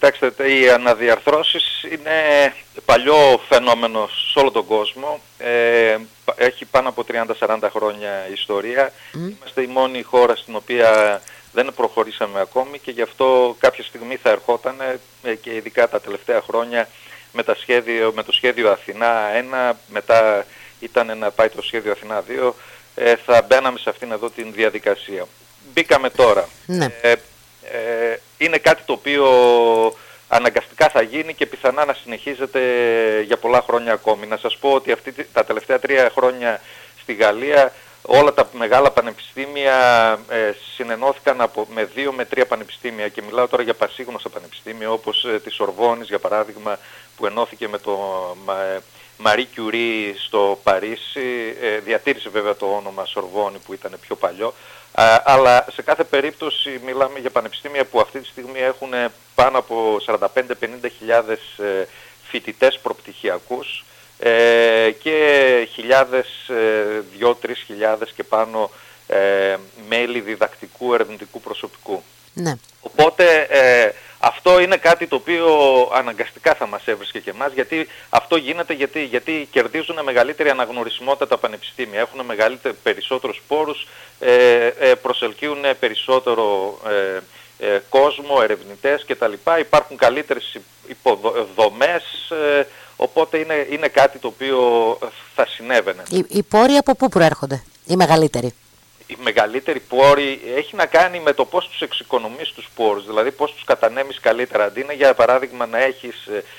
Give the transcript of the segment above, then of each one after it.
Κοιτάξτε, οι αναδιαρθρώσεις είναι παλιό φαινόμενο σε όλο τον κόσμο. Έχει πάνω από 30-40 χρόνια ιστορία. Είμαστε η μόνη χώρα στην οποία δεν προχωρήσαμε ακόμη και γι' αυτό κάποια στιγμή θα ερχόταν και ειδικά τα τελευταία χρόνια με το σχέδιο Αθηνά 1, μετά ήταν να πάει το σχέδιο Αθηνά 2, θα μπαίναμε σε αυτήν εδώ την διαδικασία. Μπήκαμε τώρα. Ναι. Είναι κάτι το οποίο αναγκαστικά θα γίνει και πιθανά να συνεχίζεται για πολλά χρόνια ακόμη. Να σας πω ότι τα τελευταία 3 χρόνια στη Γαλλία όλα τα μεγάλα πανεπιστήμια συνενώθηκαν με 2 με 3 πανεπιστήμια και μιλάω τώρα για πασίγνωστα πανεπιστήμια όπως της Σορβόνης για παράδειγμα που ενώθηκε με το Marie Curie στο Παρίσι, διατήρησε βέβαια το όνομα Σορβόνη που ήταν πιο παλιό, αλλά σε κάθε περίπτωση μιλάμε για πανεπιστήμια που αυτή τη στιγμή έχουν πάνω από 45-50 χιλιάδες φοιτητές προπτυχιακούς και χιλιάδες, 2-3 χιλιάδες και πάνω μέλη διδακτικού ερευνητικού προσωπικού. Ναι. Οπότε αυτό είναι κάτι το οποίο αναγκαστικά θα μας έβρισκε και εμάς, γιατί αυτό γίνεται γιατί κερδίζουν μεγαλύτερη αναγνωρισιμότητα τα πανεπιστήμια, έχουν περισσότερους πόρους, προσελκύουν περισσότερο κόσμο, ερευνητές κτλ. Υπάρχουν καλύτερες υποδομές, οπότε είναι κάτι το οποίο θα συνέβαινε. Οι πόροι από πού προέρχονται, οι μεγαλύτεροι? Η μεγαλύτερη πόρη έχει να κάνει με το πώς τους εξοικονομείς τους πόρους, δηλαδή πώς τους κατανέμεις καλύτερα. Αντί για παράδειγμα να έχεις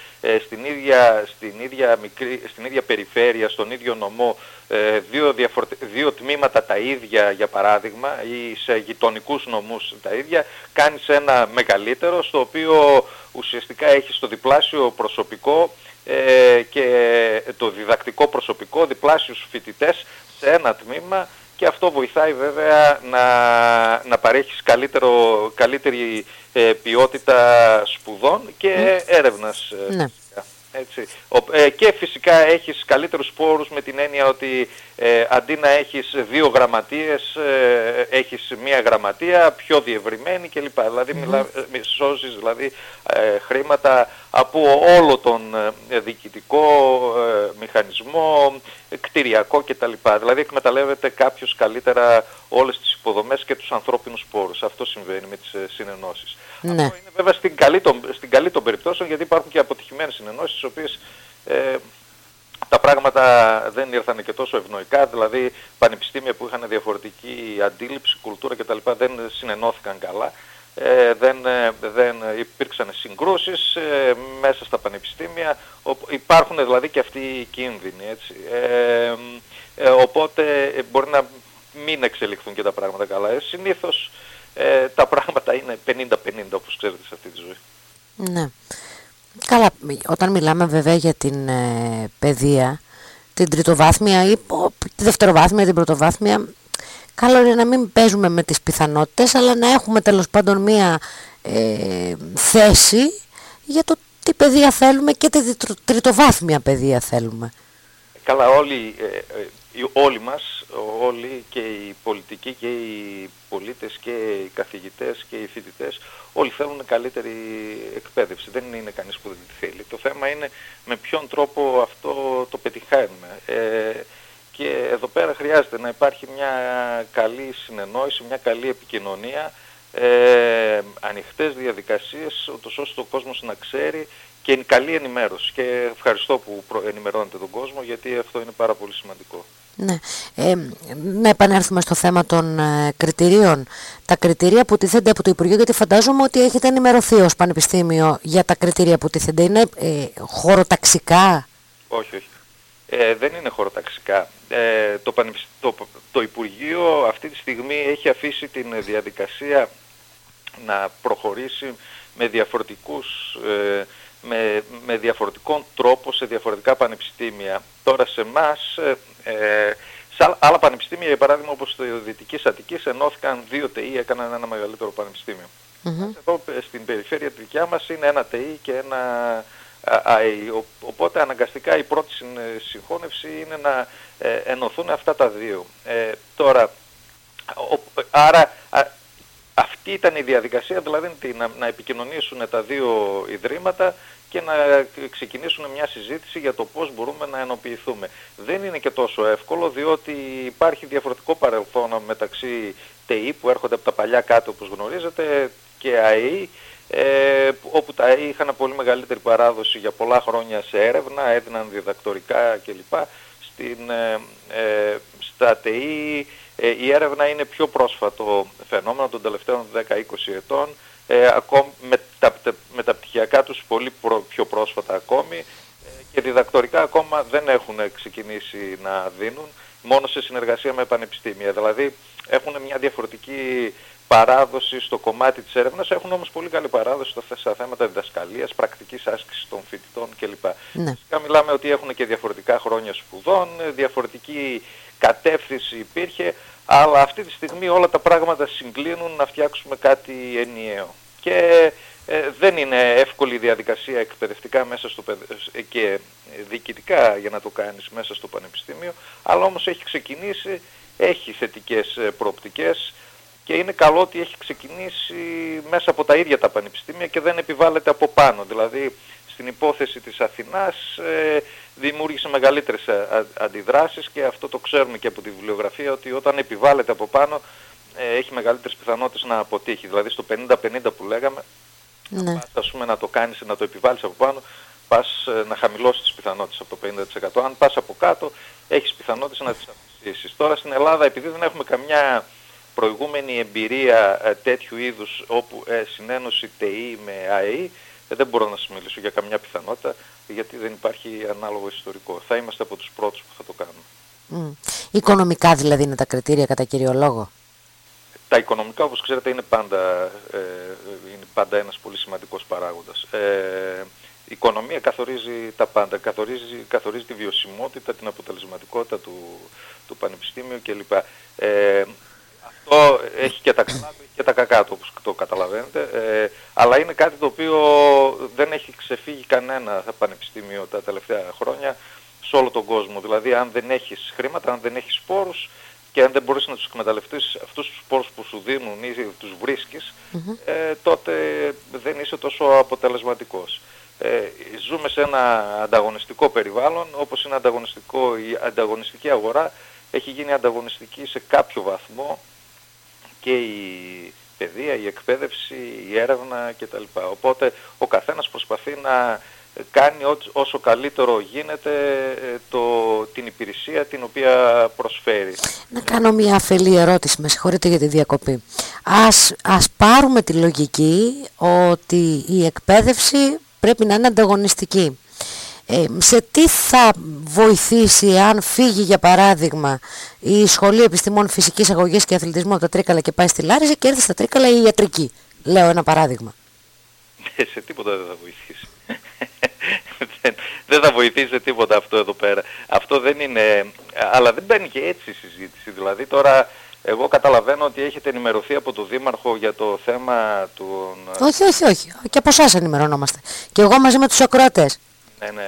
στην ίδια περιφέρεια, στον ίδιο νομό, 2 τμήματα τα ίδια για παράδειγμα ή σε γειτονικούς νομούς τα ίδια, κάνεις ένα μεγαλύτερο στο οποίο ουσιαστικά έχεις το διπλάσιο προσωπικό και το διδακτικό προσωπικό, διπλάσιους φοιτητές σε ένα τμήμα. Και αυτό βοηθάει βέβαια να παρέχεις καλύτερη ποιότητα σπουδών και έρευνας. Ναι. Έτσι. Και φυσικά έχεις καλύτερους πόρους με την έννοια ότι αντί να έχεις 2 γραμματείες, έχεις 1 γραμματεία πιο διευρυμένη κλπ. Δηλαδή σώζεις δηλαδή, χρήματα από όλο τον διοικητικό μηχανισμό, κτηριακό κτλ. Δηλαδή εκμεταλλεύεται κάποιος καλύτερα όλες τις υποδομές και τους ανθρώπινους πόρους. Αυτό συμβαίνει με τις συνενώσεις. Ναι. Αυτό είναι βέβαια στην καλή των περιπτώσεων, γιατί υπάρχουν και αποτυχημένες συνενώσεις, στις οποίες τα πράγματα δεν ήρθαν και τόσο ευνοϊκά, δηλαδή πανεπιστήμια που είχαν διαφορετική αντίληψη, κουλτούρα κτλ. Δεν συνενώθηκαν καλά, δεν υπήρξαν συγκρούσεις μέσα στα πανεπιστήμια, υπάρχουν δηλαδή και αυτοί οι κίνδυνοι, έτσι. Οπότε μπορεί να μην εξελιχθούν και τα πράγματα καλά. Συνήθως τα πράγματα είναι 50-50 όπως ξέρετε σε αυτή τη ζωή. Ναι. Καλά, όταν μιλάμε βέβαια για την παιδεία, την τριτοβάθμια ή τη δευτεροβάθμια, την πρωτοβάθμια, καλό είναι να μην παίζουμε με τις πιθανότητες, αλλά να έχουμε τέλος πάντων μία θέση για το τι παιδεία θέλουμε και τη τριτοβάθμια παιδεία θέλουμε. Καλά, όλοι μας, όλοι και οι πολιτικοί και οι πολίτες και οι καθηγητές και οι φοιτητές, όλοι θέλουν καλύτερη εκπαίδευση. Δεν είναι κανείς που δεν τη θέλει. Το θέμα είναι με ποιον τρόπο αυτό το πετυχαίνουμε. Και εδώ πέρα χρειάζεται να υπάρχει μια καλή συνεννόηση, μια καλή επικοινωνία, ανοιχτές διαδικασίες, ώστε ο κόσμος να ξέρει, και καλή ενημέρωση. Και ευχαριστώ που ενημερώνετε τον κόσμο, γιατί αυτό είναι πάρα πολύ σημαντικό. Ναι. Να επανέλθουμε στο θέμα των κριτηρίων. Τα κριτήρια που τίθενται από το Υπουργείο, γιατί φαντάζομαι ότι έχετε ενημερωθεί ως Πανεπιστήμιο για τα κριτήρια που τίθενται. Είναι χωροταξικά? Όχι. Δεν είναι χωροταξικά. Το Υπουργείο αυτή τη στιγμή έχει αφήσει την διαδικασία να προχωρήσει με διαφορετικών τρόπο σε διαφορετικά πανεπιστήμια. Τώρα σε εμάς, σε άλλα πανεπιστήμια, για παράδειγμα όπως το Δυτικής Αττικής, ενώθηκαν 2 ΤΕΗ, έκαναν ένα μεγαλύτερο πανεπιστήμιο. Εδώ στην περιφέρεια τη δικιά μας είναι 1 ΤΕΗ και 1 ΑΕΗ. Οπότε αναγκαστικά η πρώτη συγχώνευση είναι να ενωθούν αυτά τα 2. Τώρα, άρα αυτή ήταν η διαδικασία, δηλαδή να επικοινωνήσουν τα δύο ιδρύματα και να ξεκινήσουν μια συζήτηση για το πώς μπορούμε να ενοποιηθούμε. Δεν είναι και τόσο εύκολο, διότι υπάρχει διαφορετικό παρελθόν μεταξύ ΤΕΗ που έρχονται από τα παλιά κάτω, όπως γνωρίζετε, και ΑΕΗ, όπου τα ΑΕΗ είχαν πολύ μεγαλύτερη παράδοση για πολλά χρόνια σε έρευνα, έδιναν διδακτορικά κλπ. Στα ΤΕΗ η έρευνα είναι πιο πρόσφατο φαινόμενο των τελευταίων 10-20 ετών, ακόμη με τα μεταπτυχιακά τους πολύ πιο πρόσφατα ακόμη, και διδακτορικά ακόμα δεν έχουν ξεκινήσει να δίνουν, μόνο σε συνεργασία με πανεπιστήμια. Δηλαδή έχουν μια διαφορετική παράδοση στο κομμάτι της έρευνας, έχουν όμως πολύ καλή παράδοση στα θέματα διδασκαλίας, πρακτικής άσκησης των φοιτητών κλπ. Ναι. Φυσικά μιλάμε ότι έχουν και διαφορετικά χρόνια σπουδών, διαφορετική κατεύθυνση υπήρχε, αλλά αυτή τη στιγμή όλα τα πράγματα συγκλίνουν να φτιάξουμε κάτι ενιαίο. Και δεν είναι εύκολη η διαδικασία εκπαιδευτικά μέσα και διοικητικά για να το κάνεις μέσα στο πανεπιστήμιο, αλλά όμως έχει ξεκινήσει, έχει θετικές προοπτικές και είναι καλό ότι έχει ξεκινήσει μέσα από τα ίδια τα πανεπιστήμια και δεν επιβάλλεται από πάνω. Δηλαδή στην υπόθεση της Αθηνάς δημιούργησε μεγαλύτερες αντιδράσεις και αυτό το ξέρουμε και από τη βιβλιογραφία, ότι όταν επιβάλλεται από πάνω έχει μεγαλύτερες πιθανότητες να αποτύχει. Δηλαδή στο 50-50 που λέγαμε, ναι, πας, ας πούμε, να το κάνεις, να το επιβάλλεις από πάνω, πας να χαμηλώσεις τις πιθανότητες από το 50%. Αν πας από κάτω, έχεις πιθανότητες να τις αυξήσεις. Τώρα στην Ελλάδα, επειδή δεν έχουμε καμιά προηγούμενη εμπειρία τέτοιου είδους, όπου συνένωση ΤΕΗ με ΑΕΗ, δεν μπορώ να σας μιλήσω για καμιά πιθανότητα, γιατί δεν υπάρχει ανάλογο ιστορικό. Θα είμαστε από τους πρώτους που θα το κάνουμε. Οικονομικά δηλαδή είναι τα κριτήρια κατά κύριο λόγο? Τα οικονομικά, όπως ξέρετε, είναι πάντα ένας πολύ σημαντικός παράγοντας. Η οικονομία καθορίζει τα πάντα, καθορίζει τη βιωσιμότητα, την αποτελεσματικότητα του πανεπιστήμιου κλπ. Αυτό έχει και τα καλά και τα κακά του, όπως το καταλαβαίνετε, αλλά είναι κάτι το οποίο δεν έχει ξεφύγει κανένα πανεπιστήμιο τα τελευταία χρόνια σε όλο τον κόσμο. Δηλαδή, αν δεν έχεις χρήματα, αν δεν έχεις πόρους και αν δεν μπορείς να τους εκμεταλλευτείς αυτούς τους πόρους που σου δίνουν ή τους βρίσκεις, τότε δεν είσαι τόσο αποτελεσματικός. Ζούμε σε ένα ανταγωνιστικό περιβάλλον, όπως είναι η ανταγωνιστική αγορά, έχει γίνει ανταγωνιστική σε κάποιο βαθμό και η παιδεία, η εκπαίδευση, η έρευνα κτλ. Οπότε ο καθένας προσπαθεί να κάνει όσο καλύτερο γίνεται την υπηρεσία την οποία προσφέρει. Να κάνω μια αφελή ερώτηση, με συγχωρείτε για τη διακοπή. Ας πάρουμε τη λογική ότι η εκπαίδευση πρέπει να είναι ανταγωνιστική. Σε τι θα βοηθήσει αν φύγει για παράδειγμα η Σχολή Επιστημών Φυσικής Αγωγής και Αθλητισμού από τα Τρίκαλα και πάει στη Λάρισα και έρθει στα Τρίκαλα η ιατρική? Λέω ένα παράδειγμα. Σε τίποτα δεν θα βοηθήσει. Δεν θα βοηθήσει τίποτα αυτό εδώ πέρα. Αυτό δεν είναι, αλλά δεν μπαίνει και έτσι η συζήτηση. Δηλαδή τώρα εγώ καταλαβαίνω ότι έχετε ενημερωθεί από τον Δήμαρχο για το θέμα του... Όχι. Και από εσάς ενημερωνόμαστε. Και εγώ μαζί με τους ακροατές. Ναι.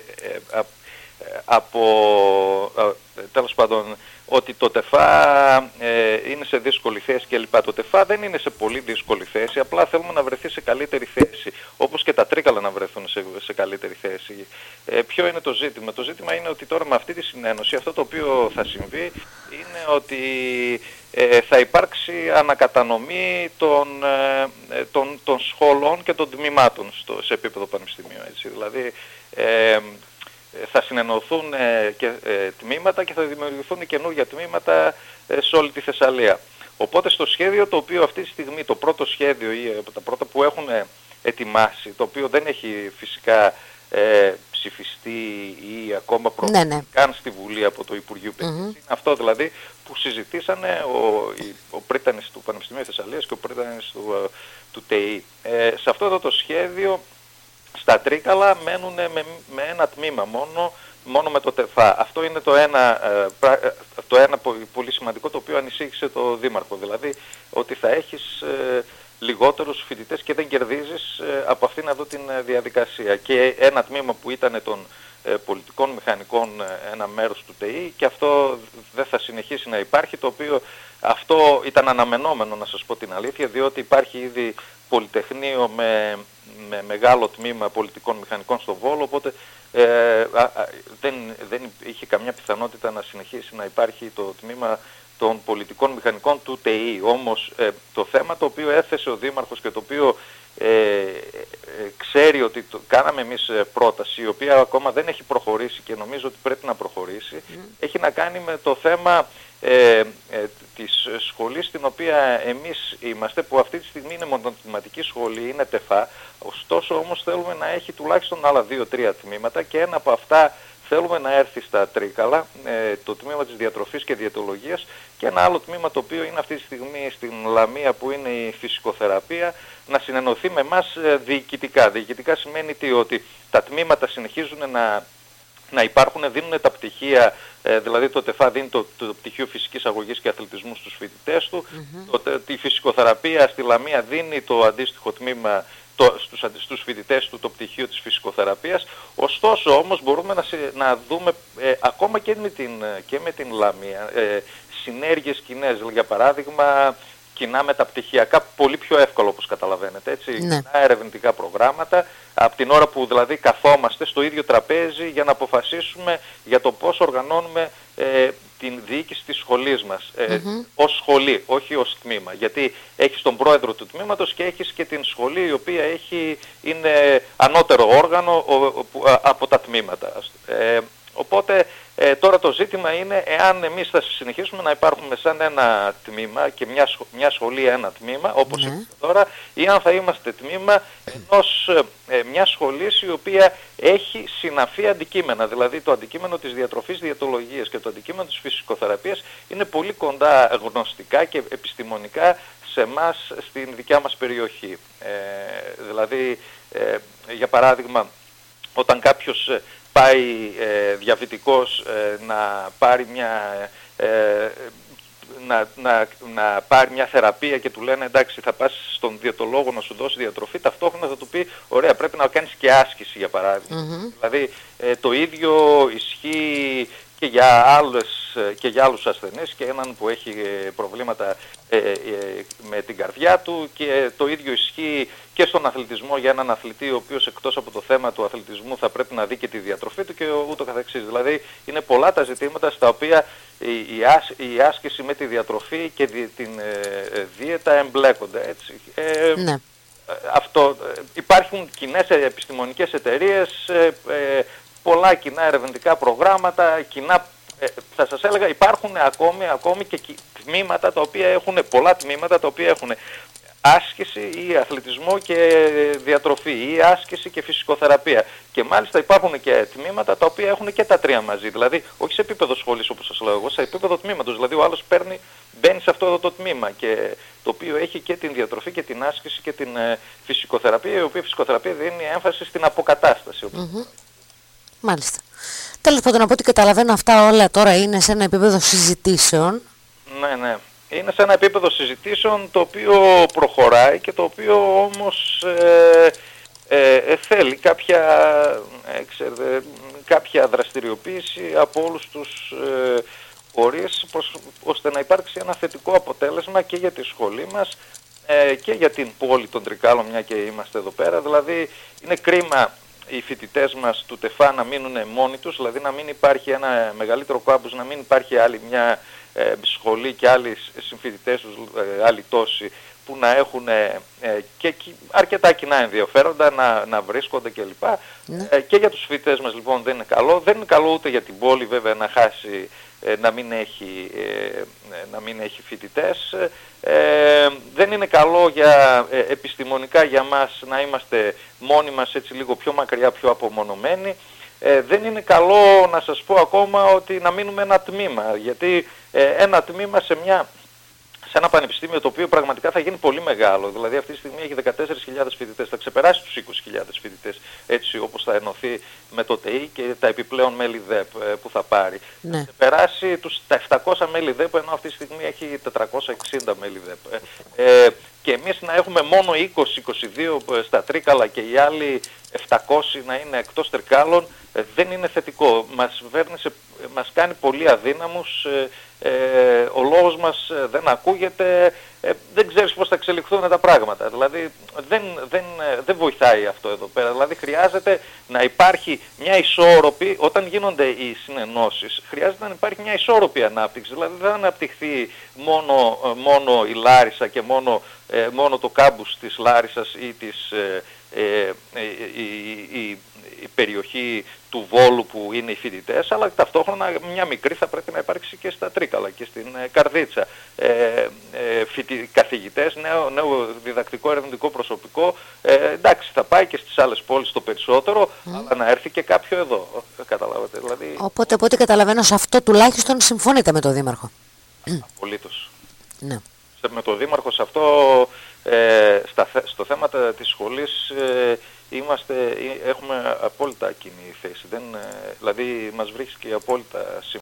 Τέλος πάντων, ότι το ΤΕΦΑ είναι σε δύσκολη θέση κλπ. Το ΤΕΦΑ δεν είναι σε πολύ δύσκολη θέση, απλά θέλουμε να βρεθεί σε καλύτερη θέση, όπως και τα Τρίκαλα να βρεθούν σε καλύτερη θέση. Ποιο είναι το ζήτημα? Το ζήτημα είναι ότι τώρα με αυτή τη συνένωση αυτό το οποίο θα συμβεί είναι ότι θα υπάρξει ανακατανομή των σχολών και των τμήματων σε επίπεδο πανεπιστημίου. Έτσι. Δηλαδή θα συνενωθούν τμήματα και θα δημιουργηθούν καινούργια τμήματα σε όλη τη Θεσσαλία. Οπότε στο σχέδιο το οποίο αυτή τη στιγμή, το πρώτο σχέδιο ή από τα πρώτα που έχουν ετοιμάσει, το οποίο δεν έχει φυσικά ψηφιστεί ή ακόμα προωθηθεί καν στη Βουλή από το Υπουργείο Παιδείας, είναι αυτό δηλαδή που συζητήσανε ο πρίτανης του Πανεπιστημίου Θεσσαλίας και ο πρίτανης του ΤΕΗ. Σε αυτό εδώ το σχέδιο στα Τρίκαλα μένουν με ένα τμήμα μόνο με το ΤΕΦΑ. Αυτό είναι το ένα πολύ σημαντικό, το οποίο ανησύχησε το Δήμαρχο. Δηλαδή ότι θα έχεις λιγότερους φοιτητές και δεν κερδίζεις από αυτήν εδώ την διαδικασία. Και ένα τμήμα που ήταν των πολιτικών μηχανικών ένα μέρος του ΤΕΗ, και αυτό δεν θα συνεχίσει να υπάρχει, το οποίο αυτό ήταν αναμενόμενο, να σας πω την αλήθεια, διότι υπάρχει ήδη πολυτεχνείο με μεγάλο τμήμα πολιτικών μηχανικών στο Βόλο, οπότε δεν είχε καμιά πιθανότητα να συνεχίσει να υπάρχει το τμήμα των πολιτικών μηχανικών του ΤΕΗ. Όμως το θέμα το οποίο έθεσε ο Δήμαρχος και το οποίο ξέρει ότι κάναμε εμείς πρόταση, η οποία ακόμα δεν έχει προχωρήσει και νομίζω ότι πρέπει να προχωρήσει, έχει να κάνει με το θέμα της σχολής στην οποία εμείς είμαστε, που αυτή τη στιγμή είναι μονοτιμηματική σχολή, είναι ΤΕΦΑ, ωστόσο όμως θέλουμε να έχει τουλάχιστον άλλα 2-3 τμήματα, και ένα από αυτά θέλουμε να έρθει στα Τρίκαλα, το τμήμα της διατροφής και διαιτολογίας, και ένα άλλο τμήμα το οποίο είναι αυτή τη στιγμή στην Λαμία, που είναι η φυσικοθεραπεία, να συνενωθεί με εμάς διοικητικά. Διοικητικά σημαίνει ότι τα τμήματα συνεχίζουν να υπάρχουν, δίνουν τα πτυχία, δηλαδή το ΤΕΦΑ δίνει το πτυχίο φυσικής αγωγής και αθλητισμού στους φοιτητές του, τη φυσικοθεραπεία στη Λαμία δίνει το αντίστοιχο τμήμα στους φοιτητές του το πτυχίο της φυσικοθεραπείας. Ωστόσο όμως μπορούμε να δούμε ακόμα και με την Λαμία συνέργειες κοινές, για παράδειγμα κοινά μεταπτυχιακά, πολύ πιο εύκολο όπως καταλαβαίνετε, έτσι, κοινά ερευνητικά προγράμματα, από την ώρα που δηλαδή καθόμαστε στο ίδιο τραπέζι για να αποφασίσουμε για το πώς οργανώνουμε την διοίκηση της σχολής μας, ως σχολή, όχι ως τμήμα, γιατί έχεις τον πρόεδρο του τμήματος και έχεις και την σχολή, η οποία είναι ανώτερο όργανο από τα τμήματα. Οπότε τώρα το ζήτημα είναι εάν εμείς θα συνεχίσουμε να υπάρχουμε σαν ένα τμήμα και μια σχολή ένα τμήμα, όπως είναι τώρα, ή αν θα είμαστε τμήμα μιας σχολής η οποία έχει συναφή αντικείμενα. Δηλαδή το αντικείμενο της διατροφής διαιτολογίας και το αντικείμενο της φυσικοθεραπείας είναι πολύ κοντά γνωστικά και επιστημονικά σε εμάς στην δικιά μας περιοχή. Δηλαδή, για παράδειγμα, όταν κάποιος πάει διαβητικός να πάρει να πάρει μια θεραπεία και του λένε εντάξει θα πας στον διαιτολόγο να σου δώσει διατροφή, ταυτόχρονα θα του πει ωραία πρέπει να κάνεις και άσκηση, για παράδειγμα. Δηλαδή το ίδιο ισχύει και για άλλους ασθενείς, και έναν που έχει προβλήματα με την καρδιά του, και το ίδιο ισχύει και στον αθλητισμό για έναν αθλητή ο οποίος εκτός από το θέμα του αθλητισμού θα πρέπει να δει και τη διατροφή του και ούτω καθεξής. Δηλαδή είναι πολλά τα ζητήματα στα οποία η άσκηση με τη διατροφή και την δίαιτα εμπλέκονται, έτσι. Υπάρχουν κοινές επιστημονικές εταιρείες, πολλά κοινά ερευνητικά προγράμματα, θα σας έλεγα υπάρχουν ακόμη και τμήματα τα οποία πολλά τμήματα τα οποία έχουν άσκηση ή αθλητισμό και διατροφή, ή άσκηση και φυσικοθεραπεία. Και μάλιστα υπάρχουν και τμήματα τα οποία έχουν και τα τρία μαζί. Δηλαδή, όχι σε επίπεδο σχολής όπως σας λέω εγώ, σε επίπεδο τμήματος. Δηλαδή, ο άλλος μπαίνει σε αυτό εδώ το τμήμα, και το οποίο έχει και την διατροφή και την άσκηση και την φυσικοθεραπεία, η οποία φυσικοθεραπεία δίνει έμφαση στην αποκατάσταση. Μάλιστα. Τέλος πάντων, από ό,τι καταλαβαίνω, αυτά όλα τώρα είναι σε ένα επίπεδο συζητήσεων. Ναι. Είναι σε ένα επίπεδο συζητήσεων το οποίο προχωράει και το οποίο όμως θέλει κάποια δραστηριοποίηση από όλους τους φορείς, ώστε να υπάρξει ένα θετικό αποτέλεσμα και για τη σχολή μας και για την πόλη των Τρικάλων, μια και είμαστε εδώ πέρα. Δηλαδή είναι κρίμα οι φοιτητές μας του ΤΕΦΑ να μείνουν μόνοι τους, δηλαδή να μην υπάρχει ένα μεγαλύτερο κάμπους, να μην υπάρχει άλλη μια σχολή και άλλοι συμφοιτητές τους, άλλοι τόσοι, που να έχουν και αρκετά κοινά ενδιαφέροντα, να βρίσκονται κλπ. Και για τους φοιτητές μας λοιπόν δεν είναι καλό. Δεν είναι καλό ούτε για την πόλη βέβαια να χάσει, να μην έχει φοιτητές. Δεν είναι καλό επιστημονικά για μας να είμαστε μόνοι μας, έτσι λίγο πιο μακριά, πιο απομονωμένοι. Δεν είναι καλό, να σας πω ακόμα, ότι να μείνουμε ένα τμήμα, γιατί ένα τμήμα σε ένα πανεπιστήμιο το οποίο πραγματικά θα γίνει πολύ μεγάλο, δηλαδή αυτή τη στιγμή έχει 14.000 φοιτητές, θα ξεπεράσει τους 20.000 φοιτητές, έτσι όπως θα ενωθεί με το ΤΕΗ και τα επιπλέον μέλη ΔΕΠ που θα πάρει. Θα ξεπεράσει τα 700 μέλη ΔΕΠ, ενώ αυτή τη στιγμή έχει 460 μέλη ΔΕΠ. και εμείς να έχουμε μόνο 20-22 στα Τρίκαλα και οι άλλοι 700 να είναι εκτός Τρικάλων, δεν είναι θετικό. Μας κάνει πολύ αδύναμους, ο λόγος μας δεν ακούγεται, δεν ξέρεις πώς θα εξελιχθούν τα πράγματα. Δηλαδή δεν βοηθάει αυτό εδώ πέρα. Δηλαδή χρειάζεται να υπάρχει μια ισόρροπη, όταν γίνονται οι συνενώσεις, χρειάζεται να υπάρχει μια ισόρροπη ανάπτυξη. Δηλαδή δεν αναπτυχθεί μόνο η Λάρισα και μόνο το κάμπους της Λάρισσας ή η περιοχή του Βόλου που είναι οι φοιτητές, αλλά ταυτόχρονα μια μικρή θα πρέπει να υπάρξει και στα Τρίκαλα και στην Καρδίτσα. Καθηγητές, νέο διδακτικό ερευνητικό προσωπικό, εντάξει θα πάει και στις άλλες πόλεις το περισσότερο, αλλά να έρθει και κάποιο εδώ, καταλάβατε. Δηλαδή... Οπότε από ό,τι καταλαβαίνω σε αυτό τουλάχιστον συμφωνείτε με τον Δήμαρχο. Απολύτως. Ναι. Με τον Δήμαρχο σε αυτό, στο θέμα της σχολής, έχουμε απόλυτα κοινή θέση. Δηλαδή μας βρίσκει απόλυτα